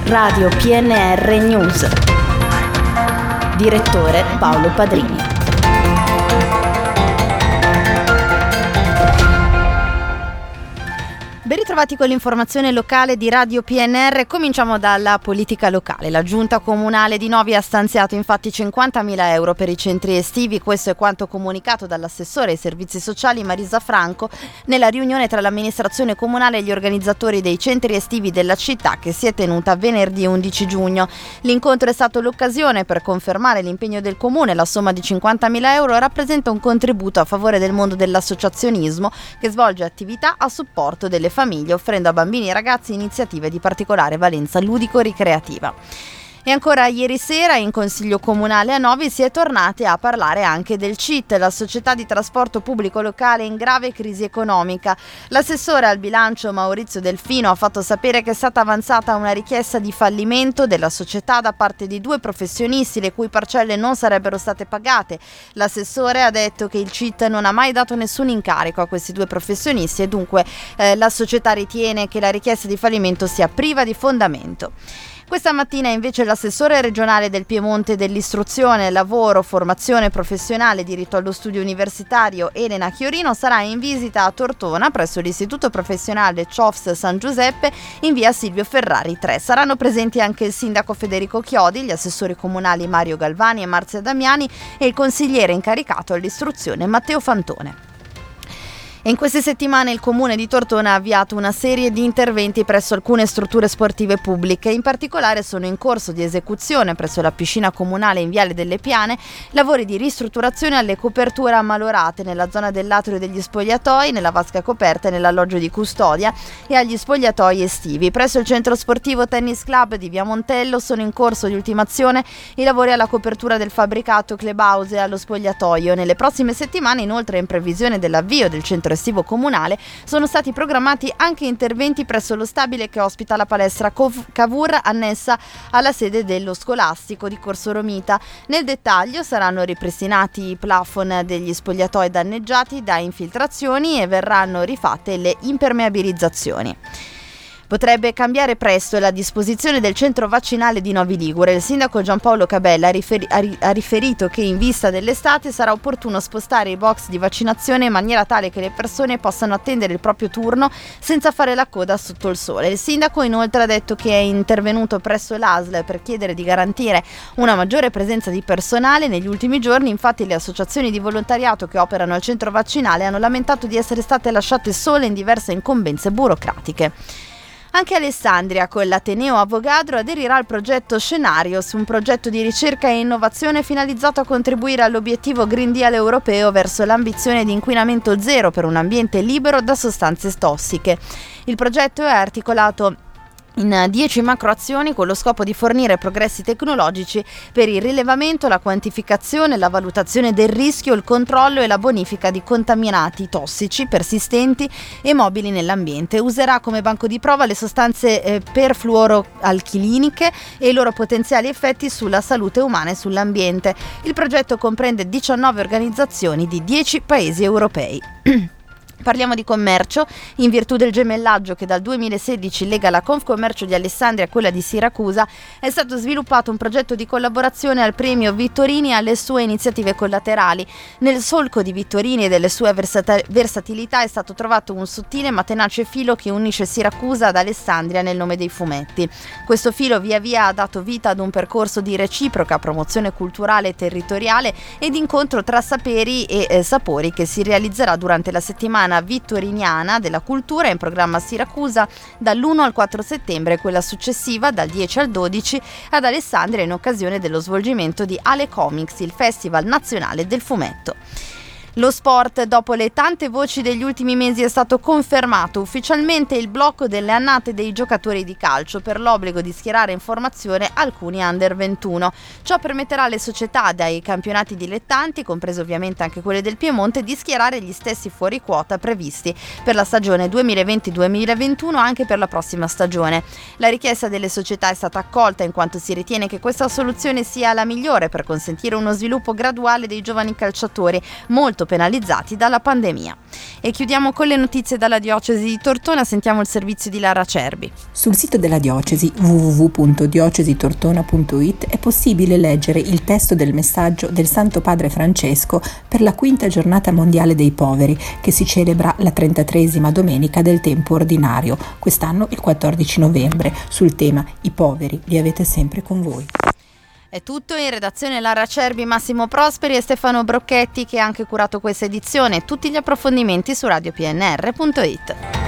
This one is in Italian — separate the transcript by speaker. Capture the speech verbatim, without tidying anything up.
Speaker 1: Radio P N R News. Direttore Paolo Padrini. Ben ritrovati con l'informazione locale di Radio P N R. Cominciamo dalla politica locale. La giunta comunale di Novi ha stanziato infatti cinquantamila euro per i centri estivi. Questo è quanto comunicato dall'assessore ai servizi sociali Marisa Franco nella riunione tra l'amministrazione comunale e gli organizzatori dei centri estivi della città, che si è tenuta venerdì undici giugno. L'incontro è stato l'occasione per confermare l'impegno del comune. La somma di cinquantamila euro rappresenta un contributo a favore del mondo dell'associazionismo, che svolge attività a supporto delle famiglie, offrendo a bambini e ragazzi iniziative di particolare valenza ludico-ricreativa. E ancora ieri sera in Consiglio Comunale a Novi si è tornati a parlare anche del C I T, la società di trasporto pubblico locale in grave crisi economica. L'assessore al bilancio Maurizio Delfino ha fatto sapere che è stata avanzata una richiesta di fallimento della società da parte di due professionisti le cui parcelle non sarebbero state pagate. L'assessore ha detto che il C I T non ha mai dato nessun incarico a questi due professionisti e dunque eh, la società ritiene che la richiesta di fallimento sia priva di fondamento. Questa mattina invece l'assessore regionale del Piemonte dell'istruzione, lavoro, formazione professionale e diritto allo studio universitario Elena Chiorino sarà in visita a Tortona presso l'istituto professionale C O F S San Giuseppe in via Silvio Ferrari tre. Saranno presenti anche il sindaco Federico Chiodi, gli assessori comunali Mario Galvani e Marzia Damiani e il consigliere incaricato all'istruzione Matteo Fantone. In queste settimane il comune di Tortona ha avviato una serie di interventi presso alcune strutture sportive pubbliche. In particolare sono in corso di esecuzione presso la piscina comunale in Viale delle Piane lavori di ristrutturazione alle coperture ammalorate nella zona dell'atrio degli spogliatoi, nella vasca coperta e nell'alloggio di custodia e agli spogliatoi estivi. Presso il centro sportivo Tennis Club di Via Montello sono in corso di ultimazione i lavori alla copertura del fabbricato Clubhouse e allo spogliatoio. Nelle prossime settimane, inoltre, in previsione dell'avvio del centro estivo comunale, sono stati programmati anche interventi presso lo stabile che ospita la palestra Cavour annessa alla sede dello scolastico di Corso Romita. Nel dettaglio saranno ripristinati i plafon degli spogliatoi danneggiati da infiltrazioni e verranno rifatte le impermeabilizzazioni. Potrebbe cambiare presto la disposizione del centro vaccinale di Novi Ligure. Il sindaco Giampaolo Cabella ha, riferi- ha, ri- ha riferito che in vista dell'estate sarà opportuno spostare i box di vaccinazione in maniera tale che le persone possano attendere il proprio turno senza fare la coda sotto il sole. Il sindaco inoltre ha detto che è intervenuto presso l'A S L per chiedere di garantire una maggiore presenza di personale. Negli ultimi giorni infatti le associazioni di volontariato che operano al centro vaccinale hanno lamentato di essere state lasciate sole in diverse incombenze burocratiche. Anche Alessandria, con l'Ateneo Avogadro, aderirà al progetto Scenarios, un progetto di ricerca e innovazione finalizzato a contribuire all'obiettivo Green Deal europeo verso l'ambizione di inquinamento zero per un ambiente libero da sostanze tossiche. Il progetto è articolato in dieci macroazioni con lo scopo di fornire progressi tecnologici per il rilevamento, la quantificazione, la valutazione del rischio, il controllo e la bonifica di contaminati tossici persistenti e mobili nell'ambiente. Userà come banco di prova le sostanze eh, perfluoroalchiliniche e i loro potenziali effetti sulla salute umana e sull'ambiente. Il progetto comprende diciannove organizzazioni di dieci paesi europei. Parliamo di commercio. In virtù del gemellaggio che dal duemilasedici lega la Confcommercio di Alessandria a quella di Siracusa, è stato sviluppato un progetto di collaborazione al premio Vittorini e alle sue iniziative collaterali. Nel solco di Vittorini e delle sue versat- versatilità è stato trovato un sottile ma tenace filo che unisce Siracusa ad Alessandria nel nome dei fumetti. Questo filo via via ha dato vita ad un percorso di reciproca promozione culturale e territoriale ed incontro tra saperi e eh, sapori che si realizzerà durante la settimana vittoriniana della cultura in programma a Siracusa dall'uno al quattro settembre e quella successiva dal dieci al dodici ad Alessandria in occasione dello svolgimento di Ale Comics, il Festival Nazionale del Fumetto. Lo sport, dopo le tante voci degli ultimi mesi, è stato confermato ufficialmente il blocco delle annate dei giocatori di calcio per l'obbligo di schierare in formazione alcuni under ventuno. Ciò permetterà alle società dai campionati dilettanti, compreso ovviamente anche quelle del Piemonte, di schierare gli stessi fuori quota previsti per la stagione duemilaventi duemilaventuno anche per la prossima stagione. La richiesta delle società è stata accolta in quanto si ritiene che questa soluzione sia la migliore per consentire uno sviluppo graduale dei giovani calciatori, molto penalizzati dalla pandemia. E chiudiamo con le notizie dalla diocesi di Tortona, sentiamo il servizio di Lara Cerbi.
Speaker 2: Sul sito della diocesi w w w punto diocesitortona punto i t è possibile leggere il testo del messaggio del Santo Padre Francesco per la quinta giornata mondiale dei poveri, che si celebra la trentatreesima domenica del tempo ordinario, quest'anno il quattordici novembre, sul tema I poveri li avete sempre con voi.
Speaker 1: È tutto, in redazione Lara Cerbi, Massimo Prosperi e Stefano Brocchetti, che ha anche curato questa edizione. Tutti gli approfondimenti su radio p n r punto i t.